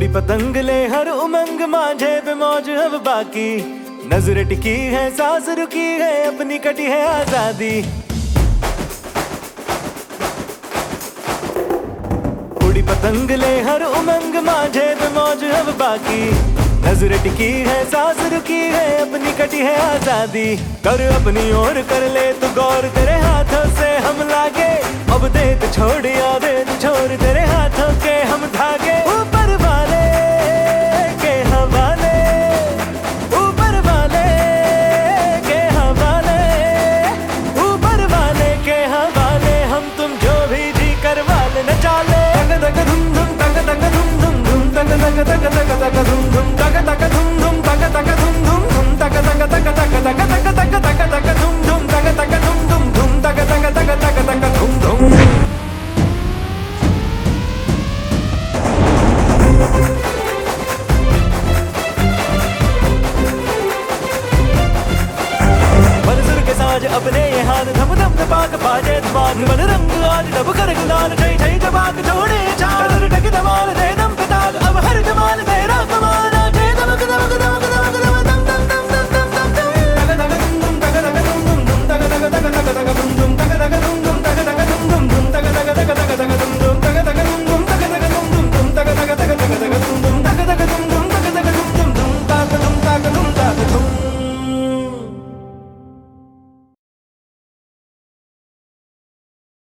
उड़ी पतंग ले हर उमंग माझे पे मौज अब बाकी, नजर टिकी है सांस रुकी है अपनी कटी है आजादी। उड़ी पतंग ले हर उमंग माझे पे मौज अब बाकी, नजर टिकी है सांस रुकी है अपनी कटी है आजादी। कर अपनी ओर कर ले तू गौर, तेरे हाथों से हम लागे अब दे तू छोड़ या दे तू छोड़, तेरे हाथों के हम धागे ऊपर वाले के हवाले, ऊपर वाले के हवाले, ऊपर वाले के हवाले। हम तुम जो भी जी करवा ले न चाले, तक तक धुम धुम तक तक धुम धुम धुम तक तक तक तक तक धुम धुम तक तक धुम धुम तक तक धुम धुम धुम तक तक तक तक तक तक तक तक तक धुम धुम तक तक धुम धुम धुम तक तक तक तक तक धुम धुम। मंजूर के साज अपने ये हाथ धम धम धपाक बाजे दिमाग, मन रंग आज डब कर गुलाल छई छई जबाक जोड़